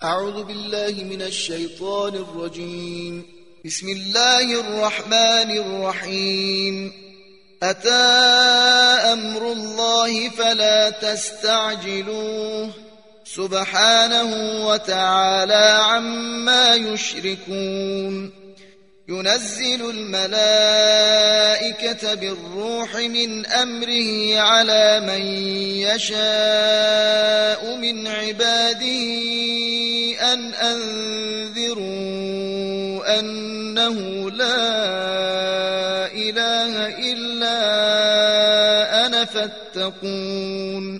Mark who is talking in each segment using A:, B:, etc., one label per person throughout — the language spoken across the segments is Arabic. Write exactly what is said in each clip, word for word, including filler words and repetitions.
A: أعوذ بالله من الشيطان الرجيم. بسم الله الرحمن الرحيم. أتى أمر الله فلا تستعجلوه سبحانه وتعالى عما يشركون. ينزل الملائكة بالروح من أمره على من يشاء من عباده أن أنذروا أنه لا إله إلا أنا فاتقون.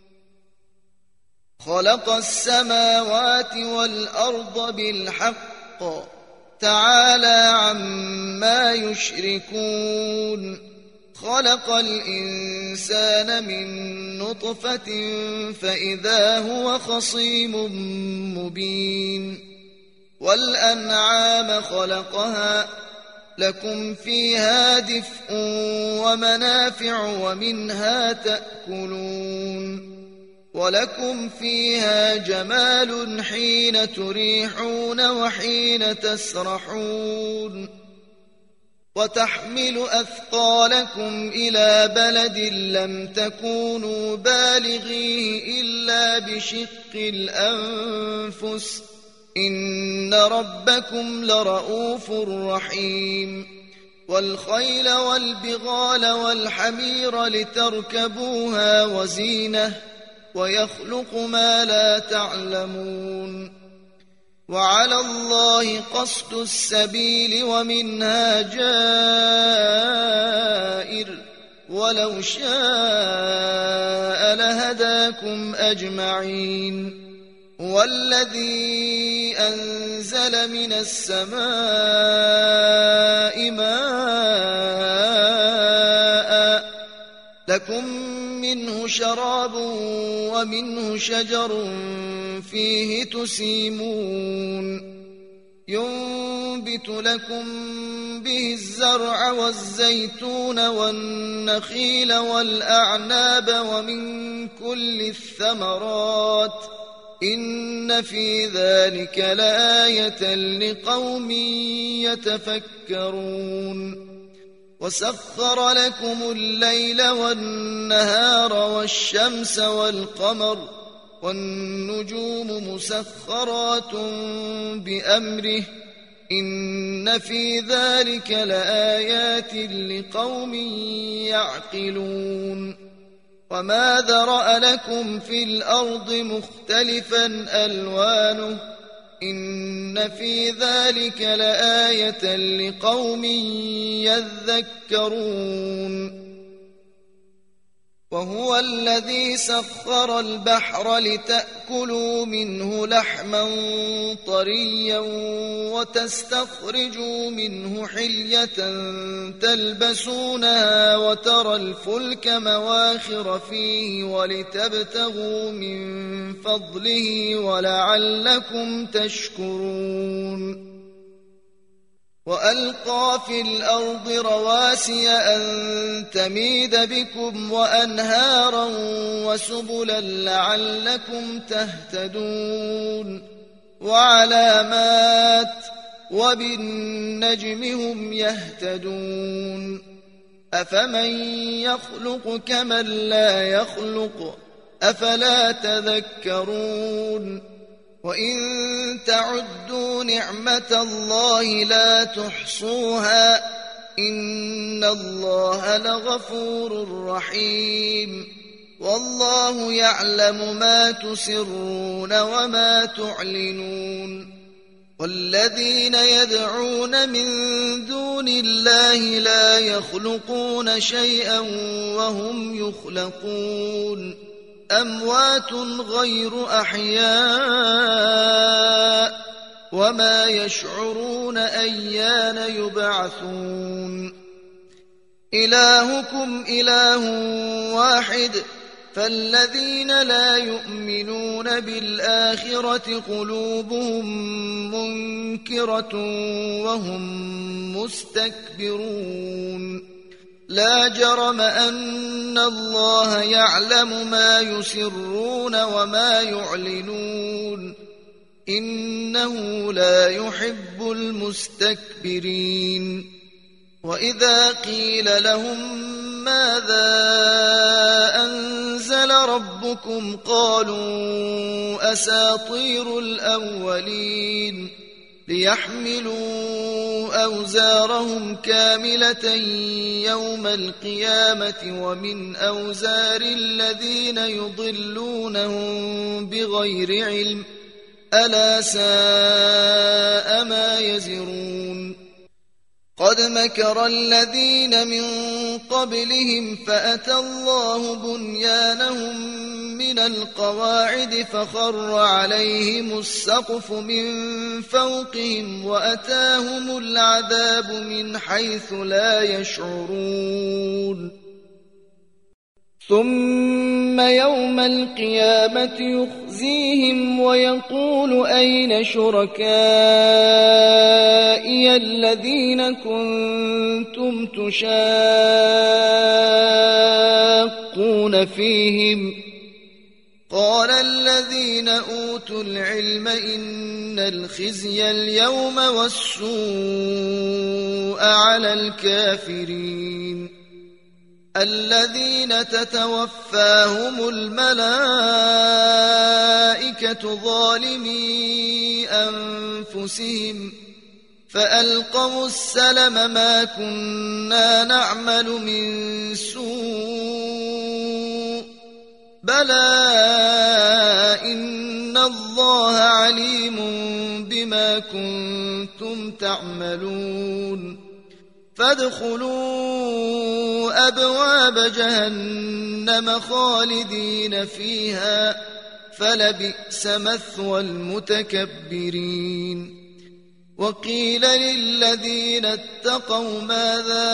A: خلق السماوات والأرض بالحق تعالى عما يشركون. خلق الإنسان من نطفة فإذا هو خصيم مبين. والأنعام خلقها لكم فيها دفء ومنافع ومنها تأكلون. ولكم فيها جمال حين تريحون وحين تسرحون. وتحمل أثقالكم إلى بلد لم تكونوا بالغيه إلا بشق الأنفس إن ربكم لرؤوف رحيم. والخيل والبغال والحمير لتركبوها وزينة ويخلق ما لا تعلمون. وعلى الله قصد السبيل ومنها جائر ولو شاء لهداكم أجمعين. والذي أنزل من السماء ماء لكم منه شراب ومنه شجر فيه تسيمون. ينبت لكم به الزرع والزيتون والنخيل والأعناب ومن كل الثمرات إن في ذلك لآية لقوم يتفكرون. وسخر لكم الليل والنهار والشمس والقمر والنجوم مسخرات بأمره إن في ذلك لآيات لقوم يعقلون. وما ذرأ لكم في الأرض مختلفا ألوانه إن في ذلك لآية لقوم يذكرون. وهو الذي سخر البحر لتأكلوا منه لحما طريا وتستخرجوا منه حلية تلبسونها وترى الفلك مواخر فيه ولتبتغوا من فضله ولعلكم تشكرون. وألقى في الأرض رواسي أن تميد بكم وأنهارا وسبلا لعلكم تهتدون. وعلامات وبالنجم هم يهتدون. أفمن يخلق كمن لا يخلق أفلا تذكرون. وإن تعدوا نعمة الله لا تحصوها إن الله لغفور رحيم. والله يعلم ما تسرون وما تعلنون. والذين يدعون من دون الله لا يخلقون شيئا وهم يخلقون. أموات غير أحياء وما يشعرون أيان يبعثون. إلهكم إله واحد فالذين لا يؤمنون بالآخرة قلوبهم منكرة وهم مستكبرون. لا جرم أن الله يعلم ما يسرون وما يعلنون إنه لا يحب المستكبرين وإذا قيل لهم ماذا أنزل ربكم قالوا أساطير الأولين ليحملوا أوزارهم كاملة يوم القيامة ومن أوزار الذين يضلونهم بغير علم ألا ساء ما يزرون قد مكر الذين من قبلهم فأتى الله بنيانهم من القواعد فخر عليهم السقف من فوقهم وأتاهم العذاب من حيث لا يشعرون ثم يوم القيامة يخزيهم ويقول أين شركائي الذين كنتم تشاقون فيهم قال الذين أوتوا العلم إن الخزي اليوم والسوء على الكافرين الذين تتوفاهم الملائكة ظالمي أنفسهم فألقوا السلم ما كنا نعمل من سوء بلى إن الله عليم بما كنتم تعملون فادخلوا أبواب جهنم خالدين فيها فلبئس مثوى المتكبرين وقيل للذين اتقوا ماذا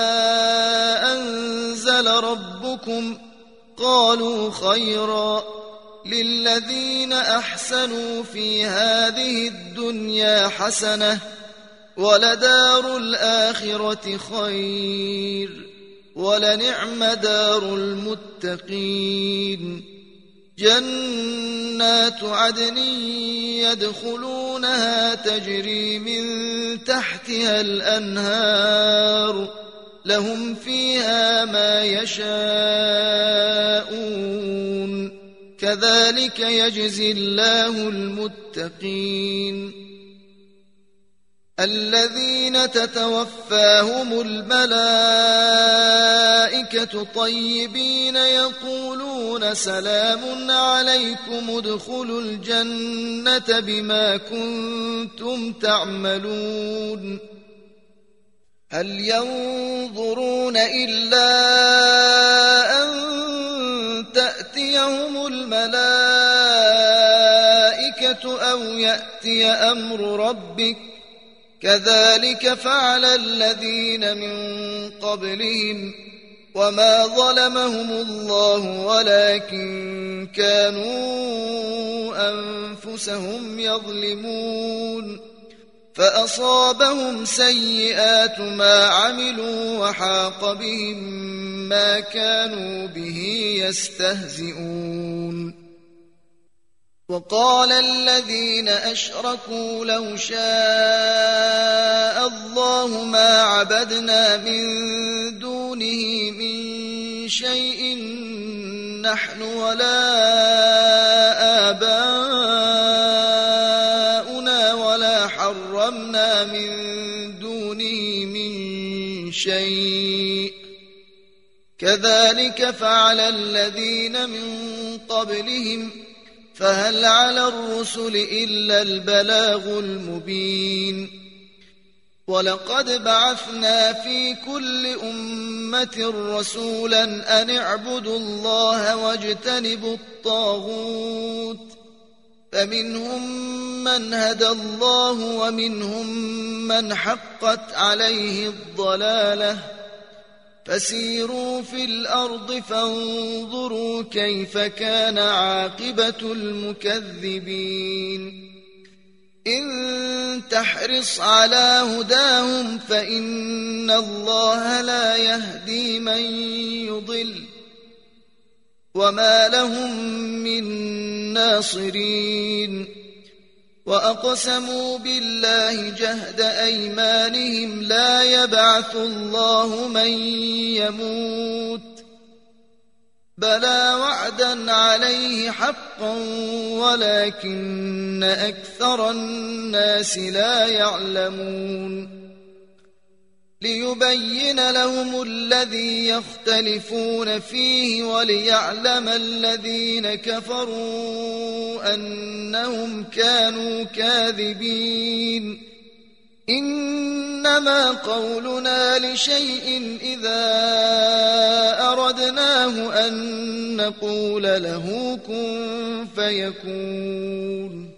A: أنزل ربكم قالوا خيرا للذين أحسنوا في هذه الدنيا حسنة ولدار الآخرة خير ولنعم دار المتقين جنات عدن يدخلونها تجري من تحتها الأنهار لهم فيها ما يشاءون كذلك يجزي الله المتقين الذين تتوفاهم الملائكة طيبين يقولون سلام عليكم ادخلوا الجنة بما كنتم تعملون هل ينظرون إلا أن تأتيهم الملائكة أو يأتي أمر ربك كذلك فعل الذين من قبلهم وما ظلمهم الله ولكن كانوا أنفسهم يظلمون فأصابهم سيئات ما عملوا وحاق بهم ما كانوا به يستهزئون وقال الذين أشركوا لو شاء الله ما عبدنا من دونه من شيء نحن ولا آباؤنا ولا حرمنا من دونه من شيء كذلك فعل الذين من قبلهم فهل على الرسل إلا البلاغ المبين ولقد بعثنا في كل أمة رسولا أن اعبدوا الله واجتنبوا الطاغوت فمنهم من هدى الله ومنهم من حقت عليه الضلالة فسيروا في الأرض فانظروا كيف كان عاقبة المكذبين إن تحرص على هداهم فإن الله لا يهدي من يضل وما لهم من ناصرين وأقسموا بالله جهد أيمانهم لا يبعث الله من يموت بلى وعدا عليه حقا ولكن أكثر الناس لا يعلمون ليبين لهم الذي يختلفون فيه وليعلم الذين كفروا أنهم كانوا كاذبين إنما قولنا لشيء إذا أردناه أن نقول له كن فيكون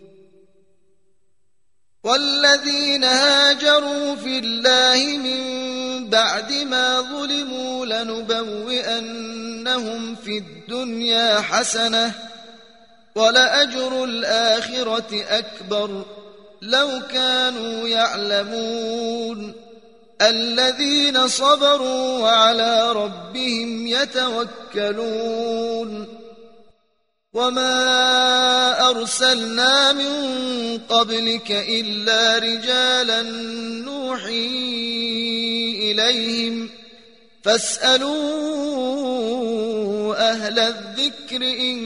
A: والذين هاجروا في الله من بعد ما ظلموا لنبوئنهم في الدنيا حسنة ولأجر الآخرة أكبر لو كانوا يعلمون الذين صبروا وعلى ربهم يتوكلون وما أرسلنا من قبلك إلا رجالا نوحي إليهم فاسألوا أهل الذكر إن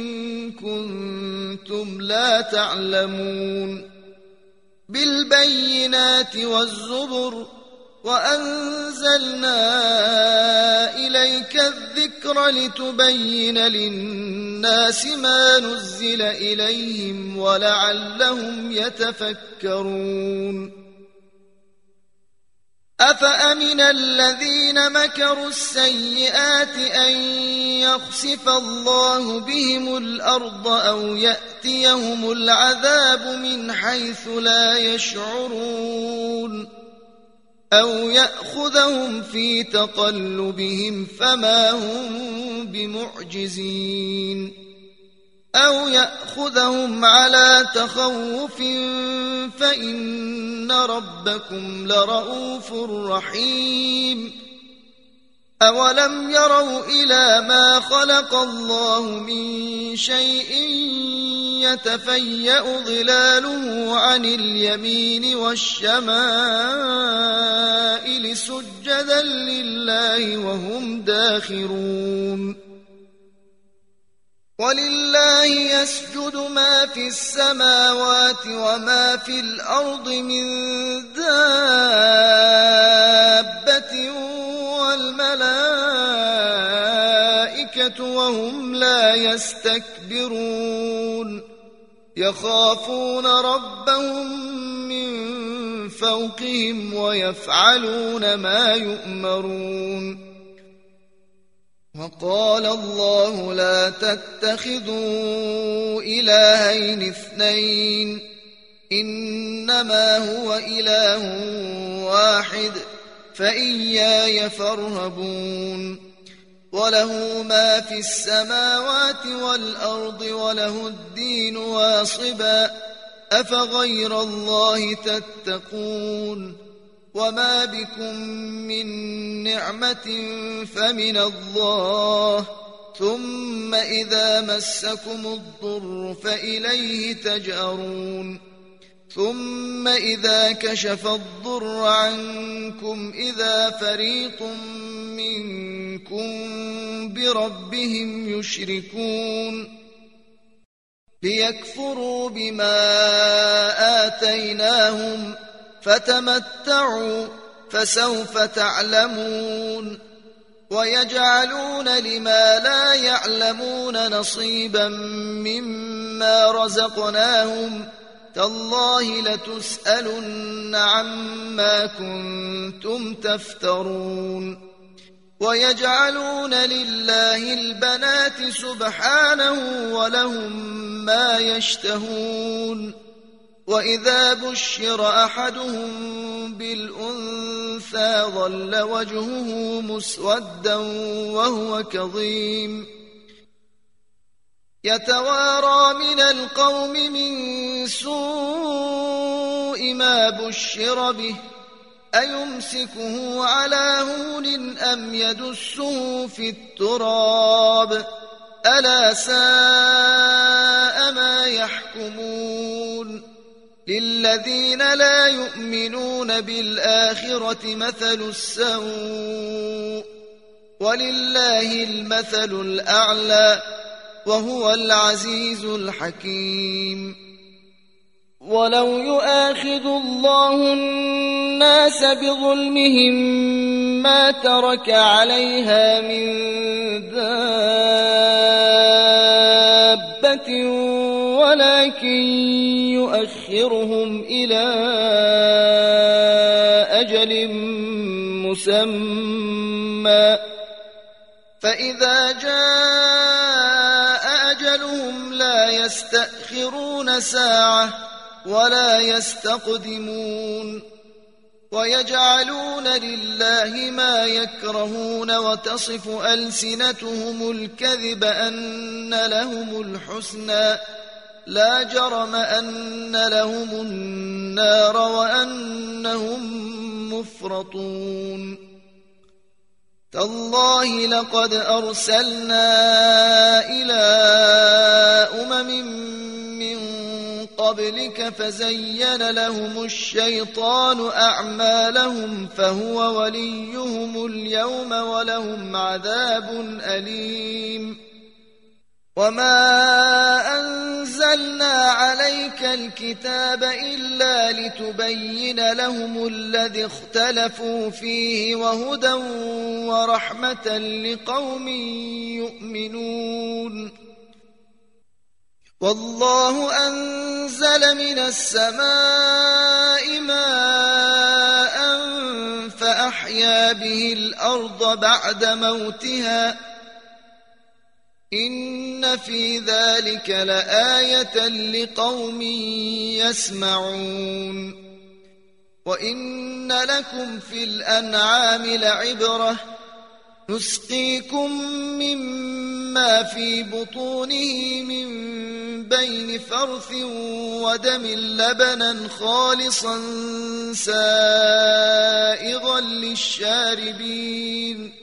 A: كنتم لا تعلمون بالبينات والزبر وأنزلنا إليك الذكر لتبين للناس ما نزل إليهم ولعلهم يتفكرون أفأمن الذين مكروا السيئات أن يخسف الله بهم الأرض أو يأتيهم العذاب من حيث لا يشعرون أو يأخذهم في تقلبهم فما هم بمعجزين أو يأخذهم على تخوف فإن ربكم لرؤوف رحيم أولم يروا إلى ما خلق الله من شيء يتفيأ ظلاله عن اليمين والشمائل سجدا لله وهم داخرون ولله يسجد ما في السماوات وما في الأرض من دابة والملائكة وهم لا يستكبرون يخافون ربهم من فوقهم ويفعلون ما يؤمرون وقال الله لا تتخذوا إلهين اثنين إنما هو إله واحد فإياي فارهبون وله ما في السماوات والأرض وله الدين واصبا أفغير الله تتقون وما بكم من نعمة فمن الله ثم إذا مسكم الضر فإليه تجأرون ثم إذا كشف الضر عنكم إذا فريق منكم بربهم يشركون ليكفروا بما آتيناهم فتمتعوا فسوف تعلمون ويجعلون لما لا يعلمون نصيبا مما رزقناهم تالله لتسألن عما كنتم تفترون ويجعلون لله البنات سبحانه ولهم ما يشتهون وإذا بشر أحدهم بالأنثى ظل وجهه مسودا وهو كظيم يتوارى من القوم من سوء ما بشر به أيمسكه على هون أم يدسه في التراب ألا ساء ما يحكمون للذين لا يؤمنون بالآخرة مثل السوء ولله المثل الأعلى وهو العزيز الحكيم.
B: ولو يؤاخذ الله الناس بظلمهم ما ترك عليها من دابة ولكن يؤخرهم إلى أجل مسمى فإذا جاء أجلهم لا يستأخرون ساعة ولا يستقدمون. ويجعلون لله ما يكرهون وتصف ألسنتهم الكذب أن لهم الحسنى لا جرم أن لهم النار وأنهم مفرطون. تالله لقد أرسلنا إلى أمم من قبلك فزين لهم الشيطان أعمالهم فهو وليهم اليوم ولهم عذاب أليم. وما أنزلنا عليك الكتاب إلا لتبين لهم الذي اختلفوا فيه وهدى ورحمة لقوم يؤمنون. والله أنزل من السماء ماء فأحيا به الأرض بعد موتها إن في ذلك لآية لقوم يسمعون. وإن لكم في الأنعام لعبرة نسقيكم مما في بطونه من بين فرث ودم لبنا خالصا سائغا للشاربين.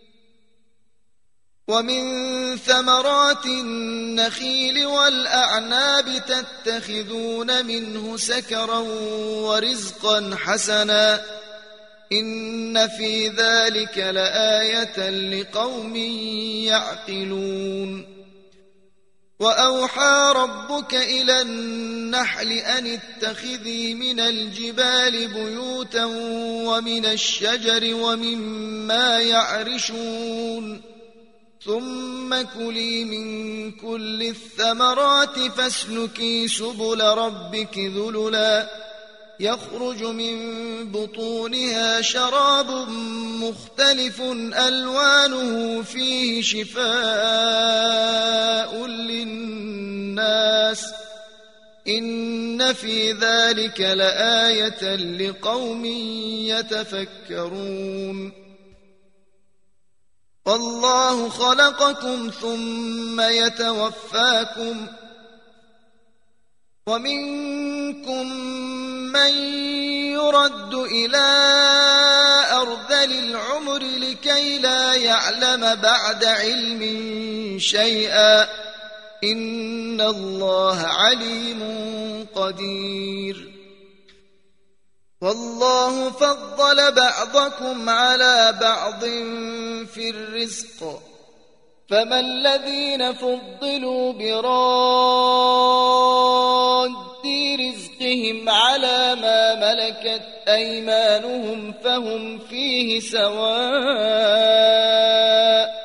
B: ومن ثمرات النخيل والأعناب تتخذون منه سكرا ورزقا حسنا إن في ذلك لآية لقوم يعقلون. وأوحى ربك إلى النحل أن اتخذي من الجبال بيوتا ومن الشجر ومما يعرشون ثم كلي من كل الثمرات فاسلكي سبل ربك ذللا يخرج من بطونها شراب مختلف ألوانه فيه شفاء للناس إن في ذلك لآية لقوم يتفكرون. والله خلقكم ثم يتوفاكم ومنكم من يرد إلى أرذل العمر لكي لا يعلم بعد علم شيئا إن الله عليم قدير. والله فضل بعضكم على بعض في الرزق فما الذين فضلوا براد رزقهم على ما ملكت أيمانهم فهم فيه سواء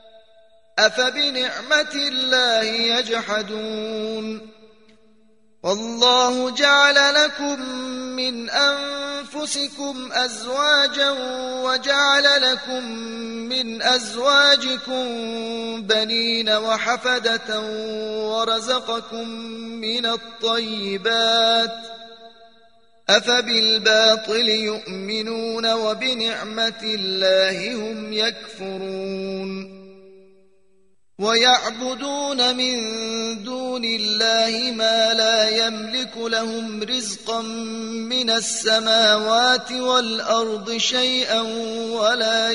B: أفبنعمة الله يجحدون. والله جعل لكم من أنفسكم أزواجا وجعل لكم من أزواجكم بنين وحفدة ورزقكم من الطيبات أفبالباطل يؤمنون وبنعمة الله هم يكفرون. ويعبدون من دون الله ما لا يملك لهم رزقا من السماوات والأرض شيئا ولا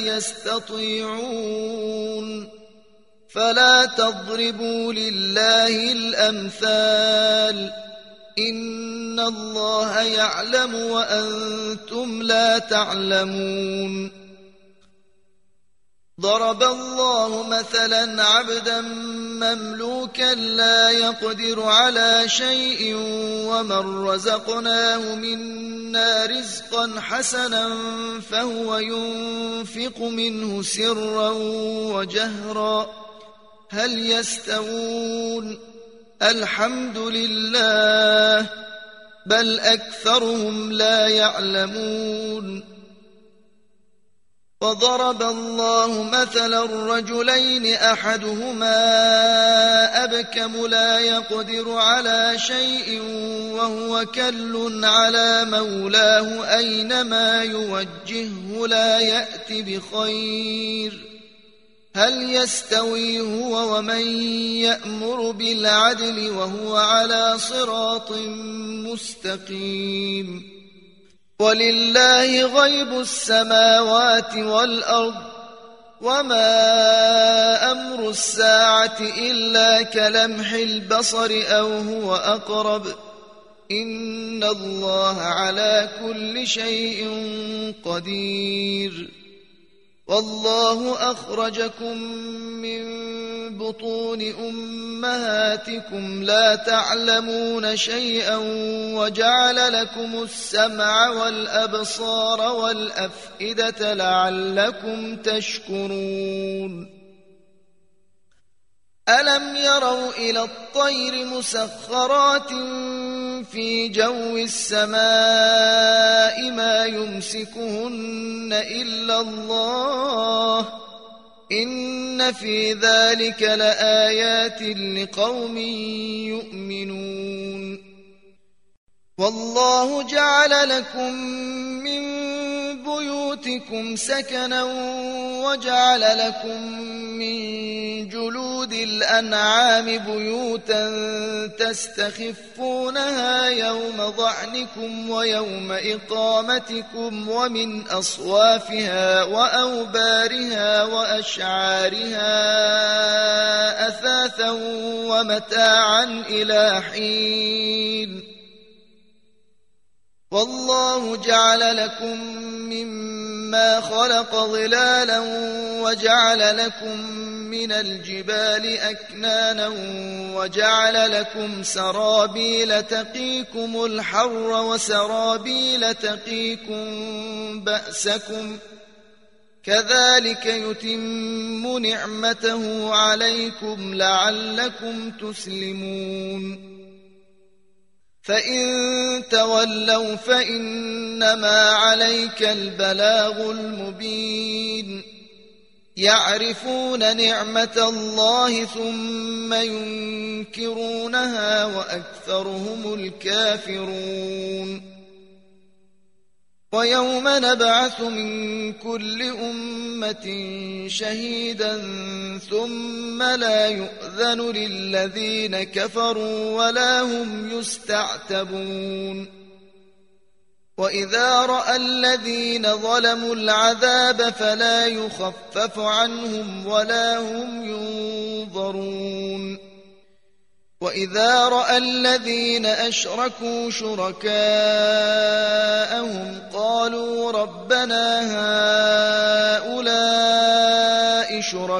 B: يستطيعون فلا تضربوا لله الأمثال إن الله يعلم وأنتم لا تعلمون. ضرب الله مثلا عبدا مملوكا لا يقدر على شيء ومن رزقناه منا رزقا حسنا فهو ينفق منه سرا وجهرا هل يستوون؟ الحمد لله بل أكثرهم لا يعلمون. وضرب الله مثلا رجلين أحدهما أبكم لا يقدر على شيء وهو كل على مولاه أينما يوجهه لا يأت بخير هل يستوي هو ومن يأمر بالعدل وهو على صراط مستقيم. ولله غيب السماوات والأرض وما أمر الساعة إلا كلمح البصر أو هو أقرب إن الله على كل شيء قدير. والله أخرجكم من بطون أمهاتكم لا تعلمون شيئا وجعل لكم السمع والأبصار والأفئدة لعلكم تشكرون. ألم يروا إلى الطير مسخرات في جو السماء ما يمسكهن إلا الله إن في ذلك لآيات لقوم يؤمنون. والله جعل لكم من بيوتكم سكنا وجعل لكم من جلود الأنعام بيوتا تستخفونها يوم ظعنكم ويوم إقامتكم ومن أصوافها وأوبارها وأشعارها أثاثا ومتاعا إلى حين. والله جعل لكم مما خلق ظلالا وجعل لكم من الجبال أكنانا وجعل لكم سرابيل تقيكم الحر وسرابيل تقيكم بأسكم كذلك يتم نعمته عليكم لعلكم تسلمون. فإن تولوا فإنما عليك البلاغ المبين. يعرفون نعمة الله ثم ينكرونها وأكثرهم الكافرون. ويوم نبعث من كل أمة شهيدا ثم لا يؤذن للذين كفروا ولا هم يستعتبون. وإذا رأى الذين ظلموا العذاب فلا يخفف عنهم ولا هم ينظرون. وإذا رأى الذين أشركوا شركاءهم قالوا ربنا هؤلاء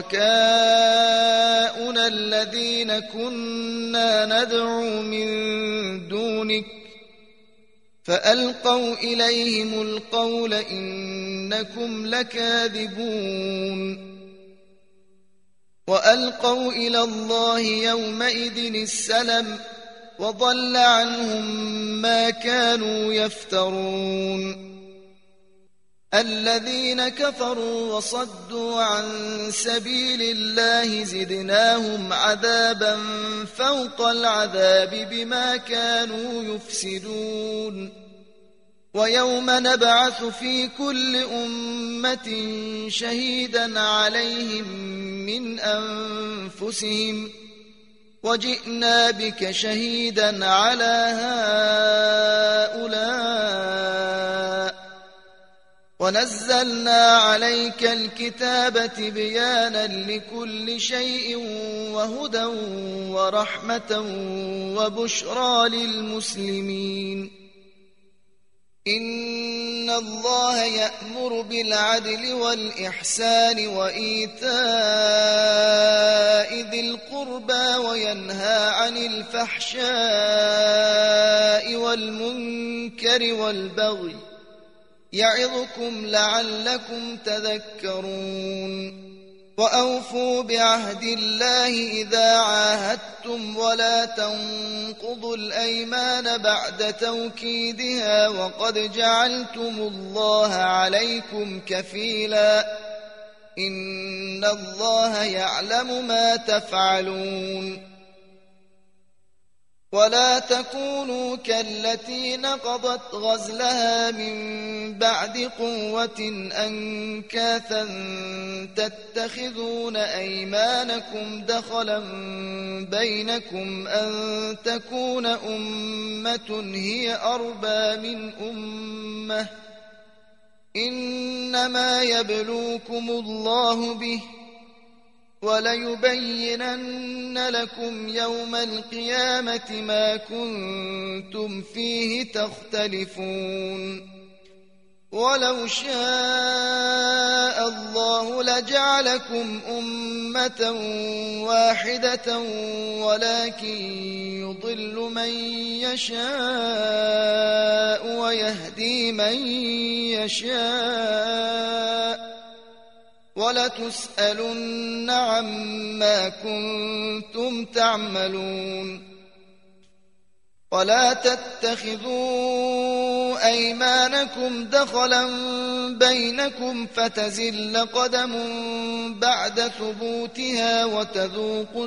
B: شركاؤنا الذين كنا ندعو من دونك فألقوا إليهم القول إنكم لكاذبون. وألقوا إلى الله يومئذ السلم وضل عنهم ما كانوا يفترون. الذين كفروا وصدوا عن سبيل الله زدناهم عذابا فوق العذاب بما كانوا يفسدون. ويوم نبعث في كل أمة شهيدا عليهم من أنفسهم وجئنا بك شهيدا على هؤلاء ونزلنا عليك الكتاب تبيانا لكل شيء وهدى ورحمة وبشرى للمسلمين. إن الله يأمر بالعدل والإحسان وإيتاء ذي القربى وينهى عن الفحشاء والمنكر والبغي يعظكم لعلكم تذكرون. وأوفوا بعهد الله إذا عاهدتم ولا تنقضوا الأيمان بعد توكيدها وقد جعلتم الله عليكم كفيلا إن الله يعلم ما تفعلون. ولا تكونوا كالتي نقضت غزلها من بعد قوة أنكاثا تتخذون أيمانكم دخلا بينكم أن تكون أمة هي أربى من أمة إنما يبلوكم الله به وليبينن لكم يوم القيامة ما كنتم فيه تختلفون. ولو شاء الله لجعلكم أمة واحدة ولكن يضل من يشاء ويهدي من يشاء ولتسألن عما كنتم تعملون. ولا تتخذوا أيمانكم دخلا بينكم فتزل قدم بعد ثبوتها وتذوقوا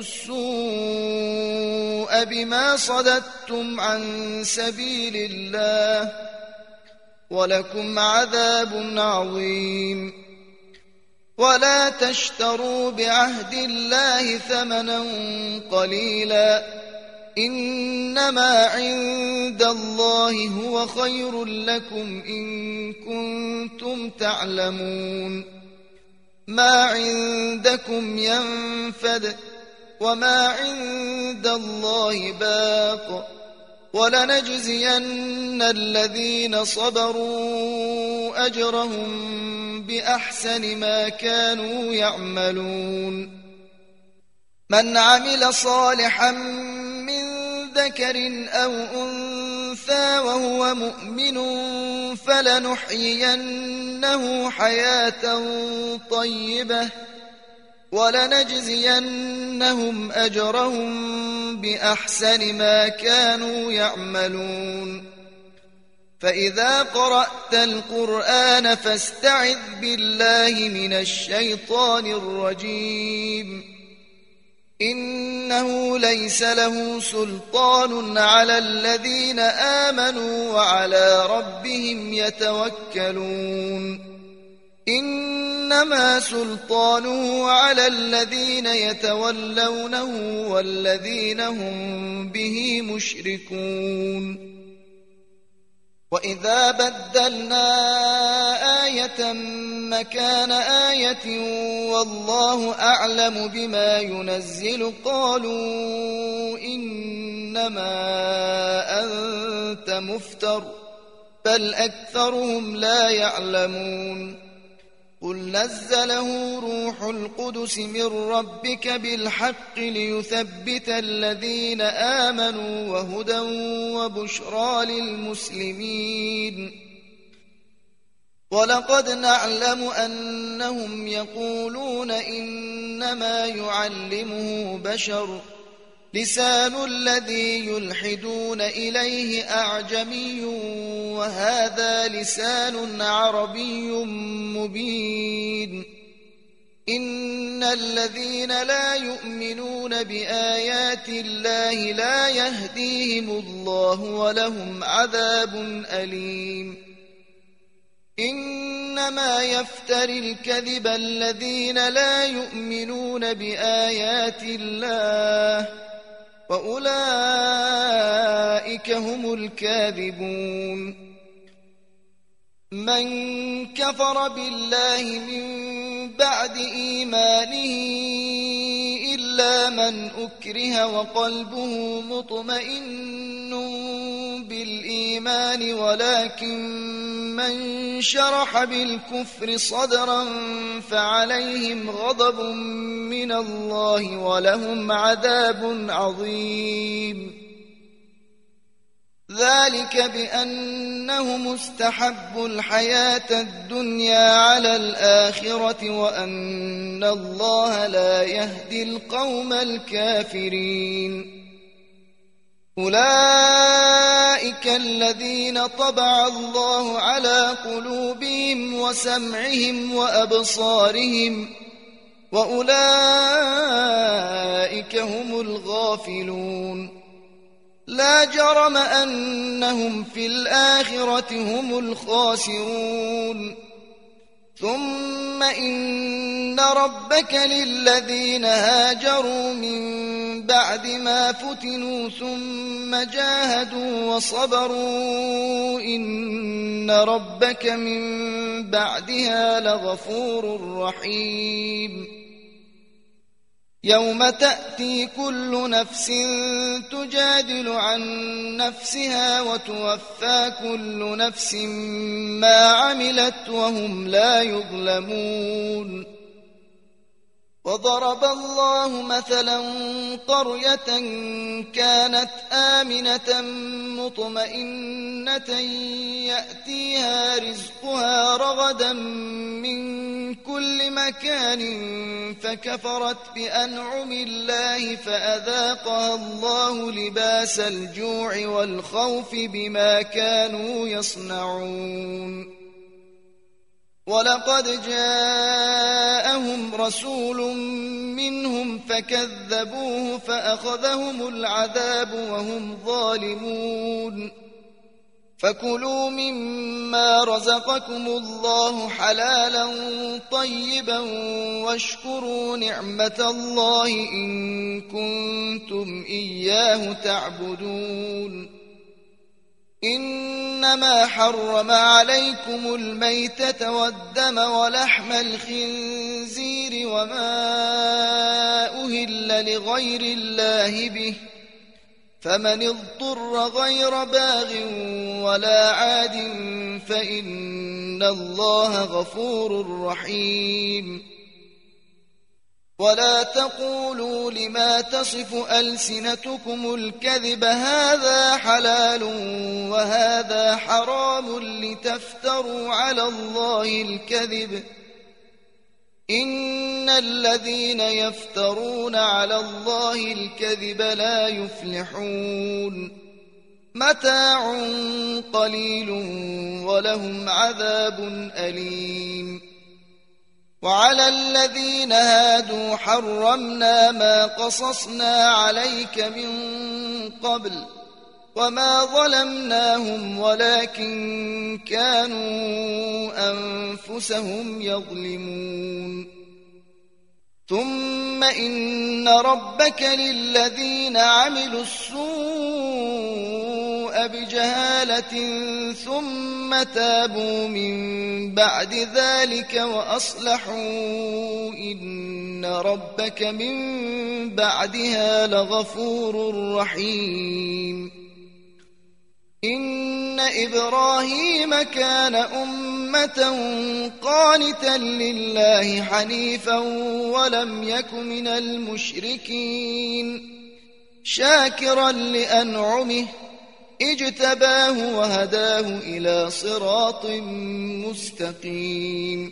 B: السوء بما صددتم عن سبيل الله ولكم عذاب عظيم. ولا تشتروا بعهد الله ثمنا قليلا إنما عند الله هو خير لكم إن كنتم تعلمون. ما عندكم ينفد وما عند الله باق ولنجزين الذين صبروا أجرهم بأحسن ما كانوا يعملون. من عمل صالحا من ذكر أو أنثى وهو مؤمن فلنحيينه حياة طيبة ولنجزينهم أجرهم بأحسن ما كانوا يعملون. فإذا قرأت القرآن فاستعذ بالله من الشيطان الرجيم إنه ليس له سلطان على الذين آمنوا وعلى ربهم يتوكلون. إنما سلطانه على الذين يتولونه والذين هم به مشركون. وإذا بدلنا آية مكان آية والله أعلم بما ينزل قالوا إنما أنت مفتر بل أكثرهم لا يعلمون. قل نزله روح القدس من ربك بالحق ليثبت الذين آمنوا وهدى وبشرى للمسلمين. ولقد نعلم أنهم يقولون إنما يعلمه بشر لسان الذي يلحدون إليه أعجمي وهذا لسان عربي مبين. إن الذين لا يؤمنون بآيات الله لا يهديهم الله ولهم عذاب أليم. إنما يفتري الكذب الذين لا يؤمنون بآيات الله وأولئك هم الكاذبون. من كفر بالله من بعد إيمانه إلا من أكره وقلبه مطمئن بالإيمان ولكن من شرح بالكفر صدرا فعليهم غضب من الله ولهم عذاب عظيم. ذلك بأنهم استحبوا الحياة الدنيا على الآخرة وأن الله لا يهدي القوم الكافرين. أولئك الذين طبع الله على قلوبهم وسمعهم وأبصارهم وأولئك هم الغافلون. لا جرم أنهم في الآخرة هم الخاسرون. ثم إن ربك للذين هاجروا من بعد ما فتنوا ثم جاهدوا وصبروا إن ربك من بعدها لغفور رحيم. يوم تأتي كل نفس تجادل عن نفسها وتوفى كل نفس ما عملت وهم لا يظلمون. وضرب الله مثلا قرية كانت آمنة مطمئنة يأتيها رزقها رغدا من كل مكان فكفرت بأنعم الله فأذاقها الله لباس الجوع والخوف بما كانوا يصنعون. ولقد جاءهم رسول منهم فكذبوه فأخذهم العذاب وهم ظالمون. فكلوا مما رزقكم الله حلالا طيبا واشكروا نعمة الله إن كنتم إياه تعبدون. إنما حرم عليكم الميتة والدم ولحم الخنزير وما أهل لغير الله به فمن اضطر غير باغ ولا عاد فإن الله غفور رحيم. ولا تقولوا لما تصف ألسنتكم الكذب هذا حلال وهذا حرام لتفتروا على الله الكذب إن الذين يفترون على الله الكذب لا يفلحون. متاع قليل ولهم عذاب أليم. وعلى الذين هادوا حرمنا ما قصصنا عليك من قبل وما ظلمناهم ولكن كانوا أنفسهم يظلمون. ثم إن ربك للذين عملوا السوء بجهالة ثم تابوا من بعد ذلك وأصلحوا إن ربك من بعدها لغفور رحيم. إن إبراهيم كان أمة قانتا لله حنيفا ولم يك من المشركين شاكرا لأنعمه اجتباه وهداه إلى صراط مستقيم.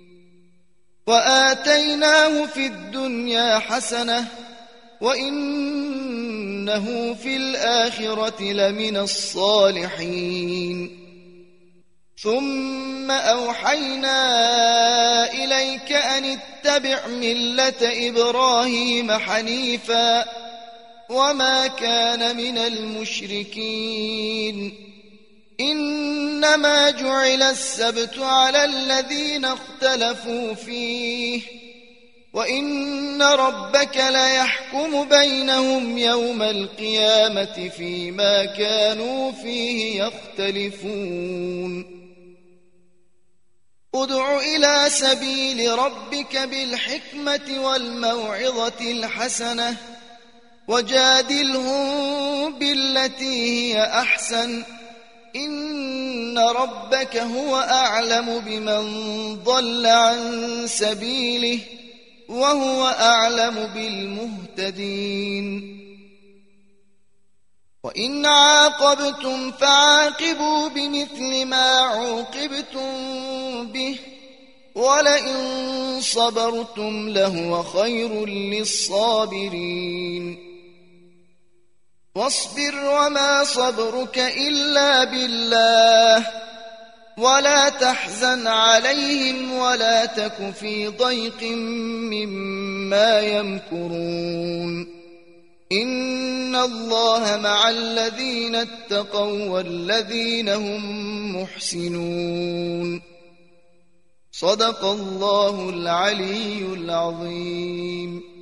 B: وآتيناه في الدنيا حسنة وإنه في الآخرة لمن الصالحين. ثم أوحينا إليك أن اتبع ملة إبراهيم حنيفا وما كان من المشركين. إنما جعل السبت على الذين اختلفوا فيه وإن ربك ليحكم بينهم يوم القيامة فيما كانوا فيه يختلفون. ادع إلى سبيل ربك بالحكمة والموعظة الحسنة وجادلهم بالتي هي أحسن إن ربك هو أعلم بمن ضل عن سبيله وهو أعلم بالمهتدين وإن عاقبتم فعاقبوا بمثل ما عوقبتم به ولئن صبرتم لهو خير للصابرين واصبر وما صبرك إلا بالله ولا تحزن عليهم ولا تك في ضيق مما يمكرون إن الله مع الذين اتقوا والذين هم محسنون صدق الله العلي العظيم.